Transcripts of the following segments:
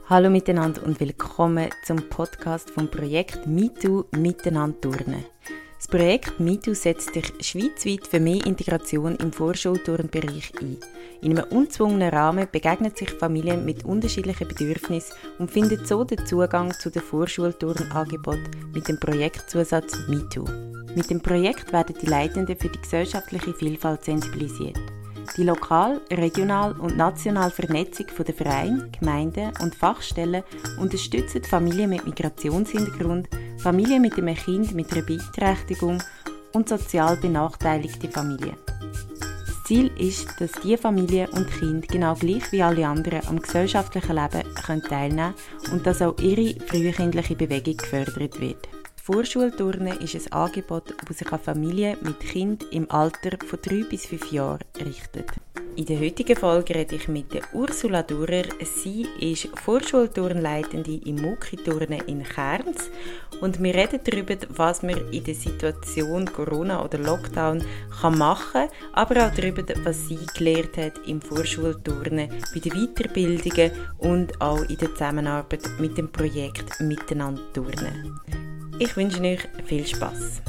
Hallo miteinander und willkommen zum Podcast vom Projekt MeToo Miteinander turnen. Das Projekt MeToo setzt sich schweizweit für mehr Integration im Vorschulturnbereich ein. In einem ungezwungenen Rahmen begegnen sich Familien mit unterschiedlichen Bedürfnissen und finden so den Zugang zu den Vorschulturnangeboten mit dem Projektzusatz MeToo. Mit dem Projekt werden die Leitenden für die gesellschaftliche Vielfalt sensibilisiert. Die lokal, regional und nationale Vernetzung der Vereine, Gemeinden und Fachstellen unterstützt Familien mit Migrationshintergrund, Familien mit einem Kind mit einer Beeinträchtigung und sozial benachteiligte Familien. Das Ziel ist, dass diese Familien und Kinder genau gleich wie alle anderen am gesellschaftlichen Leben teilnehmen können und dass auch ihre frühkindliche Bewegung gefördert wird. Vorschulturnen ist ein Angebot, das sich an Familien mit Kindern im Alter von 3 bis 5 Jahren richtet. In der heutigen Folge rede ich mit der Ursula Durer. Sie ist Vorschulturnleitende im Mucki-Turnen in Kerns und wir reden darüber, was man in der Situation Corona oder Lockdown machen kann, aber auch darüber, was sie gelernt hat im Vorschulturnen, bei den Weiterbildungen und auch in der Zusammenarbeit mit dem Projekt Miteinander turnen. Ich wünsche euch viel Spass.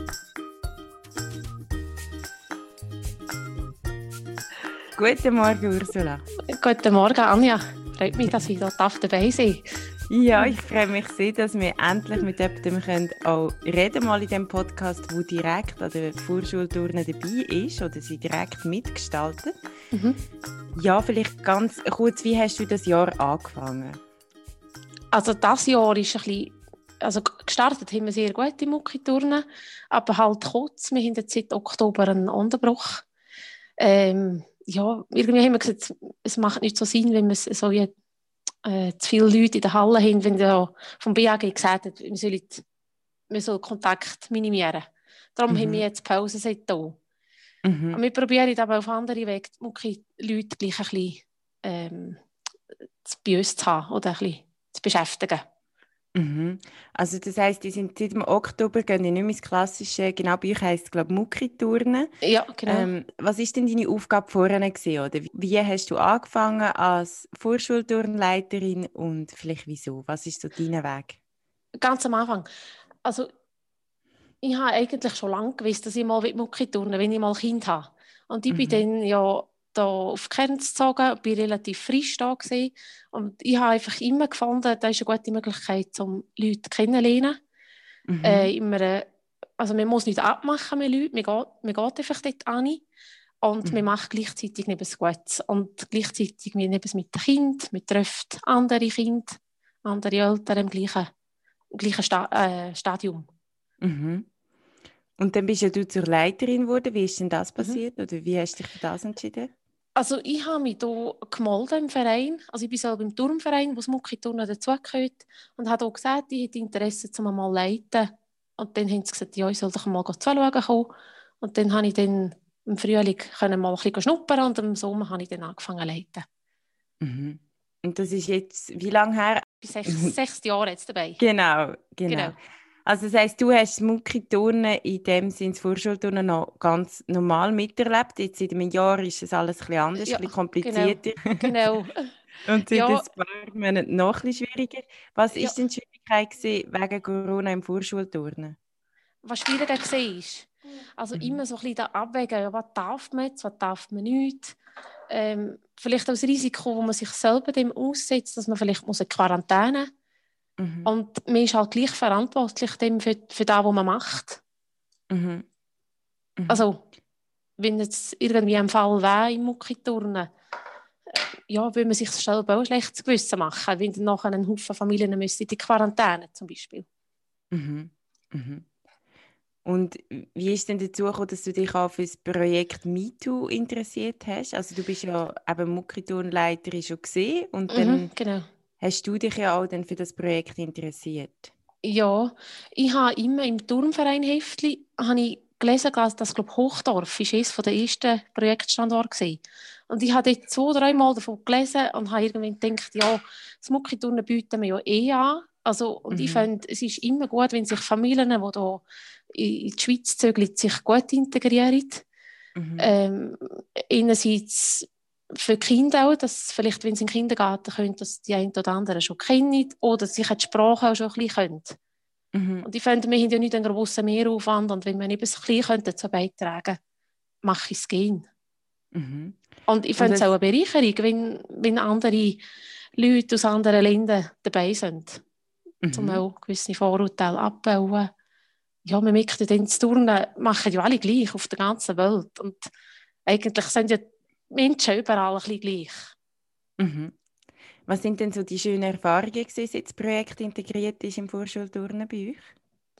Guten Morgen, Ursula. Guten Morgen, Anja. Freut mich, dass ich hier dabei sein darf. Ja, ich freue mich sehr, dass wir endlich mit jemandem auch reden mal in diesem Podcast, der direkt an der Vorschulturnen dabei ist oder sie direkt mitgestaltet. Ja, vielleicht ganz kurz, wie hast du das Jahr angefangen? Also das Jahr ist ein bisschen... Also gestartet haben wir sehr gut im Mucki-Turnen, aber halt kurz. Wir haben jetzt seit Oktober einen Unterbruch. Ja, irgendwie haben wir gesagt, es macht nicht so Sinn, wenn wir so wie, zu viele Leute in der Halle haben, wenn der vom BAG gesagt hat, wir sollen Kontakt minimieren. Darum haben wir jetzt Pause seitdem. Und wir probieren aber auf andere Wege die Mucki-Leute gleich ein bisschen bei uns zu haben oder ein bisschen zu beschäftigen. Also das heisst, die sind seit dem Oktober gehen die nicht mehr ins klassische, genau bei euch heisst es glaube ich Mucki-Turnen. Ja, genau. Was war denn deine Aufgabe vorher gewesen, oder wie hast du angefangen als Vorschulturnleiterin und vielleicht wieso? Was ist so dein Weg? Ganz am Anfang. Also ich habe eigentlich schon lange gewusst, dass ich mal Mucki-Turnen will, wenn ich mal Kind habe. Und ich bin dann ja da auf Kerns gezogen, war relativ frisch da gewesen. Und ich habe einfach immer gefunden, das ist eine gute Möglichkeit, um Leute kennenzulernen. Also man muss nicht abmachen mit Leuten, man geht einfach dort hin und man macht gleichzeitig etwas Gutes. Und gleichzeitig man etwas mit dem Kind, man trifft andere Kinder, andere Eltern im gleichen Stadium. Und dann bist ja du zur Leiterin geworden. Wie ist denn das passiert? Oder wie hast du dich für das entschieden? Also ich habe mich hier gemeldet im Verein. Also ich bin selber im Turnverein, wo das Mucki-Turnen dazugehört. Und habe hier gesagt, ich hätte Interesse, um mal zu leiten. Und dann haben sie gesagt, ja, ich soll doch mal zuschauen kommen. Und dann habe ich dann im Frühling mal ein bisschen schnuppern und im Sommer habe ich dann angefangen zu leiten. Und das ist jetzt, wie lange her? Ich bin 6 Jahre jetzt dabei. Genau. Also das heisst, du hast das Mucki-Turnen in dem Sinne, das Vorschulturnen noch ganz normal miterlebt. Jetzt seit einem Jahr ist es alles ein bisschen anders, ein bisschen komplizierter. Genau. Und seit ein paar Monaten noch ein bisschen schwieriger. Was war denn die Schwierigkeit wegen Corona im Vorschulturnen? Was schwieriger war, also immer so ein bisschen abwägen, was darf man jetzt, was darf man nicht. Vielleicht auch das Risiko, wo man sich selber dem aussetzt, dass man vielleicht eine Quarantäne muss. Und man ist halt gleich verantwortlich für das, was man macht. Also, wenn jetzt irgendwie ein Fall wäre im Mucki-Turnen, würde man sich selber auch ein schlechtes Gewissen machen, wenn dann nachher ein Haufen Familien müssen in die Quarantäne zum Beispiel. Und wie ist denn dazu gekommen, dass du dich auch für das Projekt MeToo interessiert hast? Also du bist ja eben Mucki-Turnleiterin schon gesehen und dann genau. Hast du dich ja auch dann für das Projekt interessiert? Ja, ich habe immer im Turnverein Heftli gelesen, dass Hochdorf ist eines der ersten Projektstandorte war. Und ich habe dort 2-3 Mal davon gelesen und habe irgendwann gedacht, ja, das Mucki-Turnen bieten wir ja an. Also, und ich finde, es ist immer gut, wenn sich Familien, die hier in die Schweiz zögern, sich gut integrieren. Einerseits für die Kinder auch, dass vielleicht, wenn sie in den Kindergarten können, dass die einen oder anderen schon kennen oder sie die Sprache auch schon ein bisschen können. Mhm. Und ich finde, wir haben ja nicht einen grossen Mehraufwand und wenn wir eben ein bisschen dazu beitragen, mache ich es gern. Mhm. Und ich Und finde es auch eine Bereicherung, wenn andere Leute aus anderen Ländern dabei sind, um auch gewisse Vorurteile abzubauen. Ja, wir merken, dann zu Turnen machen ja alle gleich auf der ganzen Welt. Und eigentlich sind ja die Menschen überall ein bisschen gleich. Mhm. Was sind denn so die schönen Erfahrungen gewesen, seit das Projekt integriert ist im Vorschulturnen bei euch?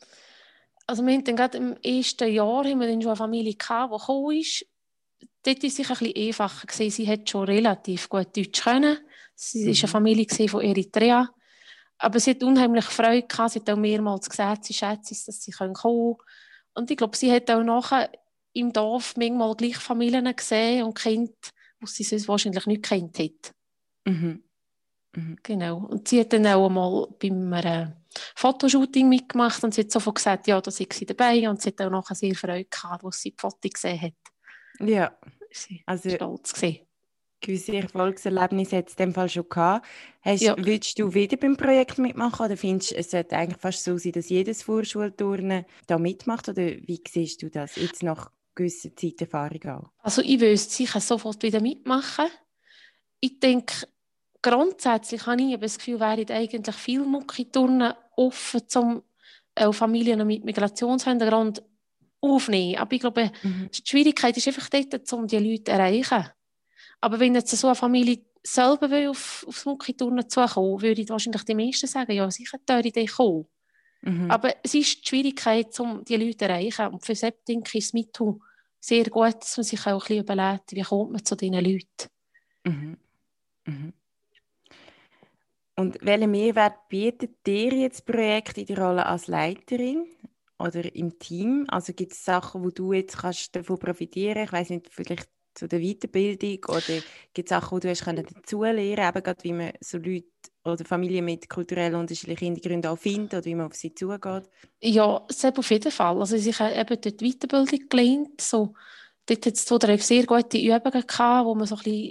Also wir haben dann gerade im ersten Jahr haben wir dann schon eine Familie gehabt, die gekommen ist. Dort war es sicher ein bisschen einfacher gewesen. Sie hat schon relativ gut Deutsch können. Sie war eine Familie von Eritrea. Aber sie hat unheimlich Freude gehabt. Sie hat auch mehrmals gesagt, sie schätzt es, dass sie kommen können. Und ich glaube, sie hat auch nachher im Dorf manchmal gleich Familien gesehen und Kinder, die sie sonst wahrscheinlich nicht gekannt hat. Mhm. Mhm. Genau. Und sie hat dann auch einmal beim Fotoshooting mitgemacht und sie hat sofort gesagt, ja, da sei sie dabei. Und sie hat auch nachher sehr Freude gehabt, als sie die Fotos gesehen hat. Ja, Sie also stolz gewesen. gewisse Erfolgserlebnisse hat es in dem Fall schon gehabt. Ja. Willst du wieder beim Projekt mitmachen oder findest du, es sollte eigentlich fast so sein, dass jedes Vorschulturnen da mitmacht? Oder wie siehst du das jetzt nach gewisser Zeiterfahrung auch? Also ich wüsste sicher sofort wieder mitmachen. Ich denke, grundsätzlich habe ich das Gefühl, wären eigentlich viele Muckiturnen offen, um auch Familien mit Migrationshintergrund aufzunehmen. Aber ich glaube, Mhm. die Schwierigkeit ist einfach dort, um die Leute zu erreichen. Aber wenn jetzt so eine Familie selber will aufs Muckiturnen zukommen, würde ich wahrscheinlich die meisten sagen, ja, sicher dürfen die kommen. Mhm. Aber es ist die Schwierigkeit, um die Leute zu erreichen. Und für das denke ich, ist MeToo sehr gut, dass man sich auch ein bisschen überlegt, wie kommt man zu diesen Leuten. Mhm. Mhm. Und welchen Mehrwert bietet dir jetzt das Projekt in der Rolle als Leiterin oder im Team? Also gibt es Sachen, wo du jetzt kannst davon profitieren? Ich weiß nicht, vielleicht zu der Weiterbildung oder gibt es Sachen, wo du hast können dazulernen, eben gerade wie man so Leute oder Familien mit kulturell unterschiedlichen Hintergründen auch findet oder wie man auf sie zugeht? Ja, selbst auf jeden Fall. Also ich habe eben dort Weiterbildung gelernt. So, dort hat es 2, 3 sehr gute Übungen gehabt, wo man so ein bisschen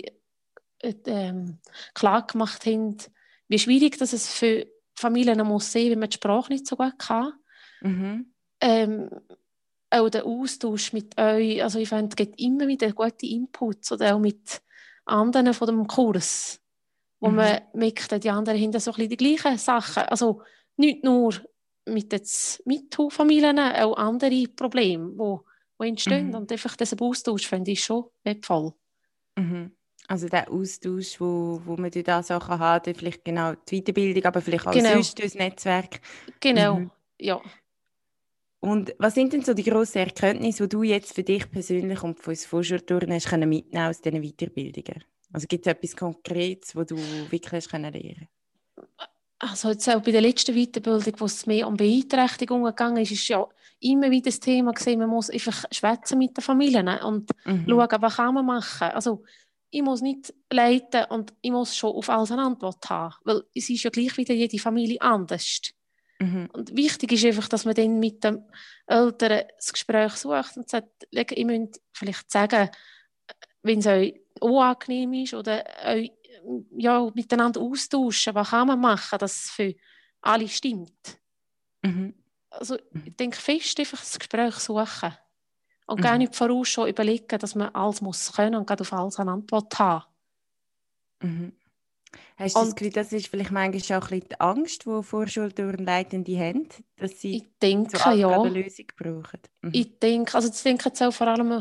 klar gemacht haben, wie schwierig das es für Familien muss sein, wenn man die Sprache nicht so gut kann. Mhm. Ähm, auch der Austausch mit euch, also ich finde, es gibt immer wieder gute Inputs oder auch mit anderen von dem Kurs, wo Mhm. man merkt, die anderen haben so ein bisschen die gleichen Sachen. Also nicht nur mit den MeToo-Familien, auch andere Probleme, die entstehen. Mhm. Und einfach diesen Austausch finde ich schon wertvoll. Mhm. Also der Austausch, wo man durch das auch haben kann, vielleicht genau die Weiterbildung, aber vielleicht auch Genau, sonst das Netzwerk. Mhm. genau, ja. Und was sind denn so die grossen Erkenntnisse, die du jetzt für dich persönlich und für uns Vorschulturnen hast können mitnehmen aus diesen Weiterbildungen? Also gibt es etwas Konkretes, wo du wirklich hast können lernen? Also jetzt auch bei der letzten Weiterbildung, wo es mehr um Beeinträchtigungen gegangen ist ja immer wieder das Thema gewesen, man muss einfach schwätzen mit den Familien und Mhm. schauen, was kann man machen. Also ich muss nicht leiten und ich muss schon auf alles eine Antwort haben, weil es ist ja gleich wieder jede Familie anders. Mhm. Und wichtig ist einfach, dass man dann mit den Eltern das Gespräch sucht und sagt, ihr müsst vielleicht sagen, wenn es euch unangenehm ist oder euch ja, miteinander austauschen, was kann man machen, dass es für alle stimmt. Mhm. Also Mhm. ich denke fest, einfach das Gespräch suchen und gar Mhm. nicht voraus schon überlegen, dass man alles muss können und gerade auf alles eine Antwort haben. Mhm. Hast du das Und Gefühl, das ist vielleicht manchmal auch ein bisschen die Angst, die Vorschulturnleitende haben, dass sie ich zu denke, allem gerade ja, eine Lösung brauchen? Mhm. ich denke, also ich denke jetzt auch vor allem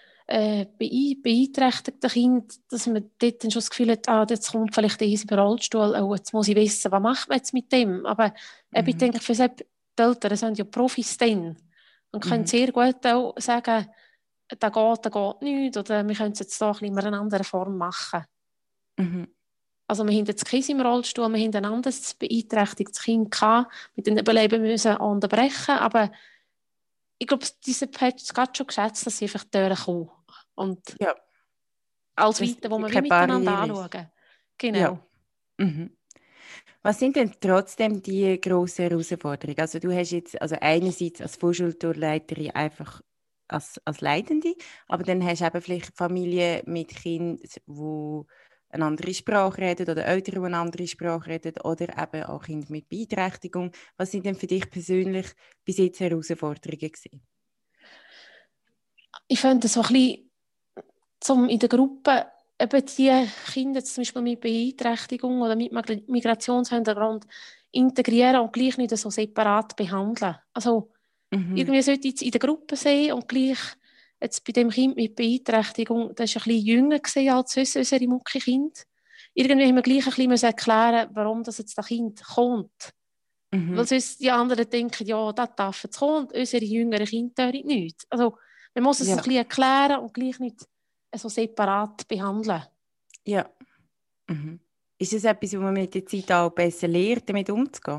beeinträchtigte Kinder, dass man dort dann schon das Gefühl hat, jetzt kommt vielleicht der über Rollstuhl, oh, jetzt muss ich wissen, was macht man jetzt mit dem? Aber ich Mhm. denke, für die Eltern sind ja Profis dann und können Mhm. sehr gut auch sagen, da geht nicht, oder wir können es jetzt doch in einer anderen Form machen. Mhm. Also wir haben jetzt Kies im Rollstuhl, wir haben ein anderes beeinträchtigtes Kind gehabt, mit dem Überleben müssen unterbrechen, aber ich glaube, diese hat es gerade schon geschätzt, dass sie einfach durchkommen. Und Ja, alles dass weiter, das wo wir wie keine miteinander Barriere ist. anschauen. Ja. Genau. Mhm. Was sind denn trotzdem die grossen Herausforderungen? Also du hast jetzt also einerseits als Vorschultourleiterin einfach als Leitende, aber dann hast du eben vielleicht Familien mit Kindern, die eine andere Sprache reden oder Eltern, die eine andere Sprache reden oder eben auch Kinder mit Beeinträchtigung. Was sind denn für dich persönlich bis jetzt Herausforderungen gewesen? Ich finde so ein bisschen, in der Gruppe eben die Kinder zum Beispiel mit Beeinträchtigung oder mit Migrationshintergrund integrieren und gleich nicht so separat behandeln. Also irgendwie sollte ich in der Gruppe sein und gleich jetzt bei dem Kind mit Beeinträchtigung, das war ein bisschen jünger als unsere Mucki-Kinder. Irgendwie haben wir gleich ein bisschen erklären, warum das jetzt das Kind kommt. Weil sonst die anderen denken, ja, das darf jetzt kommen und unsere jüngeren Kinder hören nicht. Also man muss es ein bisschen erklären und gleich nicht so separat behandeln. Ja. Mhm. Ist das etwas, wo man mit der Zeit auch besser lernt, damit umzugehen?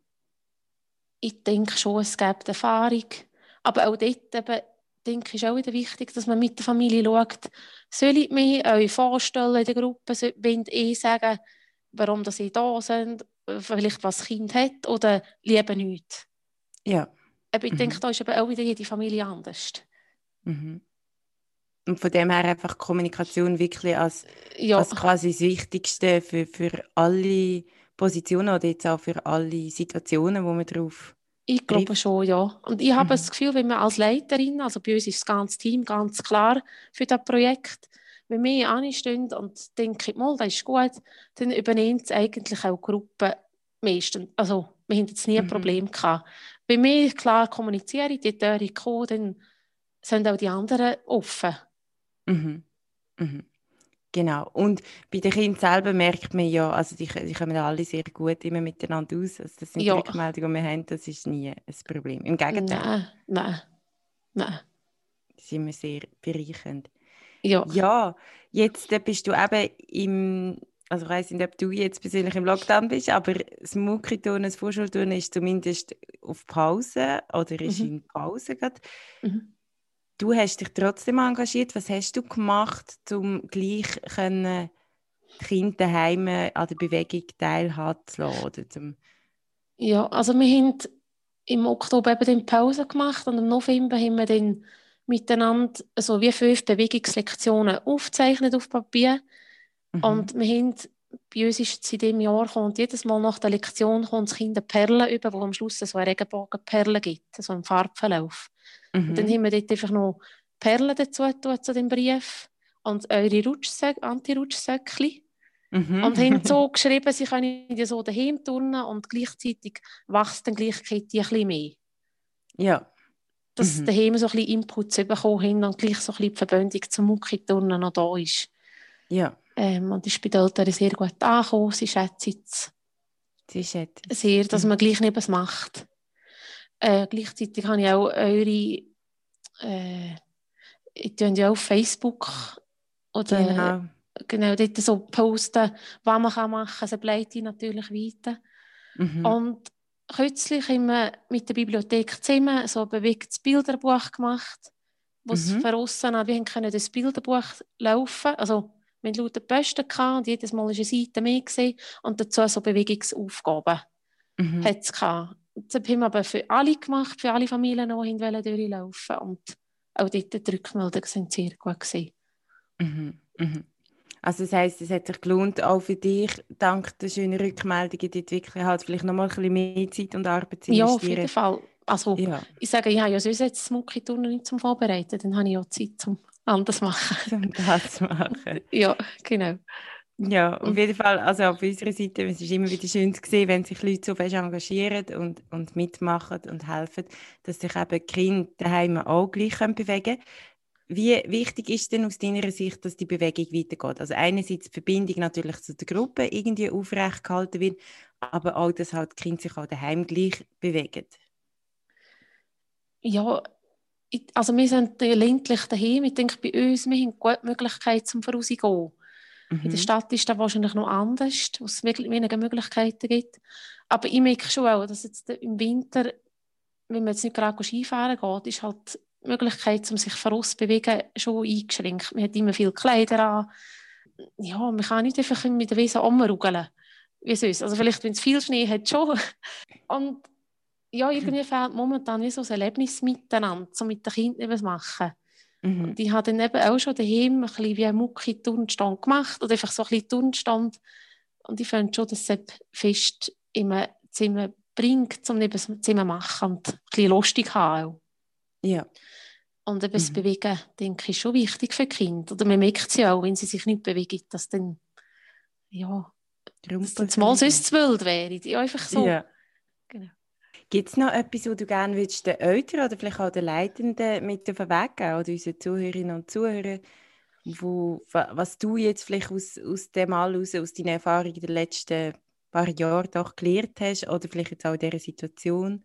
Ich denke schon, es gibt Erfahrung. Aber auch dort eben, denke ich, ist auch wieder wichtig, dass man mit der Familie schaut, soll ich mich euch vorstellen in der Gruppe, wenn ich sagen, warum dass sie da sind, vielleicht was das Kind hat oder lieber nicht. Ja. Aber ich denke, da ist eben auch wieder jede Familie anders. Mhm. Und von dem her einfach Kommunikation wirklich als quasi das Wichtigste für alle Positionen oder jetzt auch für alle Situationen, wo man drauf Ich glaube schon, ja. Und ich habe das Gefühl, wenn wir als Leiterin, also bei uns ist das ganze Team ganz klar für das Projekt, wenn wir anstehen und denken, mal, das ist gut, dann übernimmt es eigentlich auch die Gruppe meistens. Also wir haben jetzt nie ein Problem gehabt. Wenn wir klar kommunizieren, die Türe kommen, dann sind auch die anderen offen. Mhm. Mhm. Genau. Und bei den Kindern selber merkt man ja, also die kommen alle sehr gut immer miteinander aus. Also das sind die Rückmeldungen, die wir haben, das ist nie ein Problem. Im Gegenteil. Nein. Das ist immer sehr bereichernd. Ja. Ja, jetzt bist du eben also ich weiss nicht, ob du jetzt persönlich im Lockdown bist, aber das Muckiturnen, das Vorschulturnen ist zumindest auf Pause oder ist in Pause gerade. Du hast dich trotzdem engagiert. Was hast du gemacht, um gleich die Kinder daheim an der Bewegung teilhaben zu lassen? Ja, also wir haben im Oktober eben dann Pause gemacht und im November haben wir dann miteinander so wie 5 Bewegungslektionen aufgezeichnet auf Papier. Und wir haben, bei uns ist es in diesem Jahr kommt jedes Mal nach der Lektion kommt das Kind eine Perle über, wo am Schluss so eine Regenbogenperle gibt, so einen Farbverlauf. Und dann haben wir dort einfach noch Perlen dazu getan, zu dem Brief und eure Anti-Rutschsäckchen. Und haben so geschrieben, sie können die so daheim turnen und gleichzeitig wächst dann gleichzeitig ein bisschen mehr. Ja. Dass daheim so ein bisschen Inputs bekommen haben und gleich so ein bisschen die Verbindung zum Muckiturnen noch da ist. Ja. Und die ist bei den Eltern sehr gut angekommen. Sie schätzen es sehr, dass man gleich neben es macht. Gleichzeitig habe ich auch eure ich tue ja auf Facebook oder genau dort so posten, was man machen kann. Sie begleite ich natürlich weiter. Und kürzlich haben wir mit der Bibliothek zusammen so ein bewegtes Bilderbuch gemacht, wo es verrissen hat. Wir können das Bilderbuch laufen. Also wir hatten lauter Posten und jedes Mal war eine Seite mehr gewesen, und dazu so Bewegungsaufgaben hat es gehabt. Das haben wir aber für alle gemacht, für alle Familien, die durchlaufen wollten. Und auch dort die Rückmeldungen sind sehr gut gewesen. Also das heisst, es hat sich gelohnt, auch für dich, dank der schönen Rückmeldungen, dort wirklich halt vielleicht noch mal ein bisschen mehr Zeit und Arbeit zu investieren. Ja, auf jeden Fall. Also ich sage, ich habe ja sonst jetzt das Muckiturnen nicht zum Vorbereiten, dann habe ich ja Zeit zum anders machen. Zum das machen. Ja, genau. Ja, auf jeden Fall, also auf unserer Seite, es ist immer wieder schön zu sehen, wenn sich Leute so fest engagieren und mitmachen und helfen, dass sich eben die Kinder daheim auch gleich bewegen können. Wie wichtig ist denn aus deiner Sicht, dass die Bewegung weitergeht? Also einerseits die Verbindung natürlich zu der Gruppe irgendwie aufrecht gehalten wird, aber auch, dass halt die Kinder sich auch daheim gleich bewegen. Ja, also wir sind ländlich daheim. Ich denke, bei uns, wir haben gute Möglichkeiten zum Vorausgehen. In der Stadt ist das wahrscheinlich noch anders, wo es weniger Möglichkeiten gibt. Aber ich merke schon auch, dass jetzt im Winter, wenn man jetzt nicht gerade Skifahren geht, ist halt die Möglichkeit, um sich vorausbewegen, schon eingeschränkt. Man hat immer viele Kleider an. Ja, man kann nicht einfach mit der Wiese rumrugeln, wie sonst. Also vielleicht, wenn es viel Schnee hat, schon. Und ja, irgendwie fehlt momentan wie so ein Erlebnis miteinander, so mit den Kindern etwas machen. Und ich habe dann eben auch schon daheim ein bisschen wie einen Mucki-Turnstand gemacht oder einfach so ein bisschen Turnstand. Und ich finde schon, dass es fest in einem Zimmer bringt, um etwas Zimmer zu machen und ein bisschen lustig zu haben. Ja. Und eben das Bewegen, denke ich, ist schon wichtig für die Kinder. Oder man merkt es ja auch, wenn sie sich nicht bewegen, dass dann, ja, dass dann mal sonst zu wild wäre. Ja, einfach so. Ja. Genau. Gibt es noch etwas, was du gerne würdest, den Eltern oder vielleicht auch den Leitenden mit auf den Weg geben oder unseren Zuhörerinnen und Zuhörern, was du jetzt vielleicht aus dem aus deinen Erfahrungen in den letzten paar Jahren doch gelernt hast oder vielleicht jetzt auch in dieser Situation?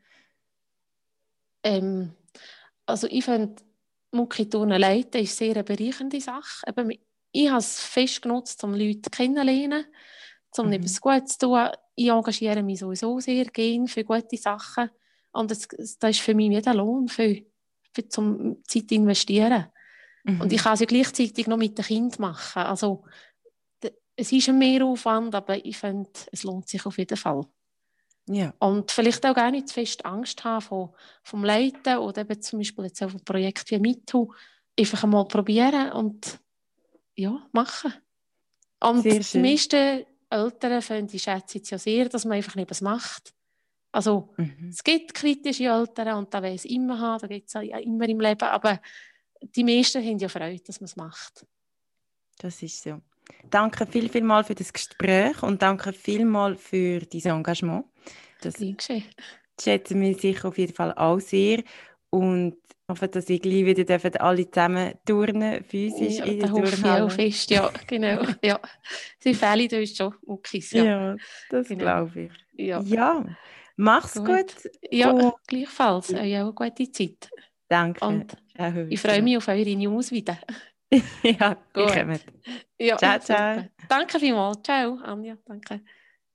Also ich finde, Muckiturnen leiten ist sehr eine bereichernde Sache. Eben, ich habe es fest genutzt, um Leute kennenzulernen, um etwas Gutes zu tun. Ich engagiere mich sowieso sehr gerne für gute Sachen. Und das ist für mich wie der Lohn für zum Zeit zu investieren. Und ich kann es ja gleichzeitig noch mit den Kindern machen. Also, es ist ein Mehraufwand, aber ich finde, es lohnt sich auf jeden Fall. Ja. Und vielleicht auch gar nicht zu fest Angst haben vom Leiten oder eben zum Beispiel jetzt auch vom Projekt wie MeToo. Einfach einmal probieren und ja, machen. Und Sehr die schön. meisten Eltern finden, ich schätze jetzt ja sehr, dass man einfach nicht was macht. Also es gibt kritische Eltern und da will es immer haben, da gibt es ja immer im Leben, aber die meisten haben ja Freude, dass man es macht. Das ist so. Danke vielmals für das Gespräch und danke vielmals für dein Engagement. Das schätzen wir sicher auf jeden Fall auch sehr und hoffe, dass ihr gleich wieder alle zusammen turnen, physisch ja, in der da hoffe Turnhalle. ich auch fest, ja, genau. Ja. Sie fehlen uns schon Muckis, ja. Ja, das Genau. glaube ich. Ja, Ja, mach's gut. Ja, Und gleichfalls. Euch auch eine gute Zeit. danke. Und Ciao, ich freue mich auf eure News wieder. Ja, die Gut. kommen. Ja, Ciao, ciao. super. Danke vielmals. Ciao, Anja. Danke.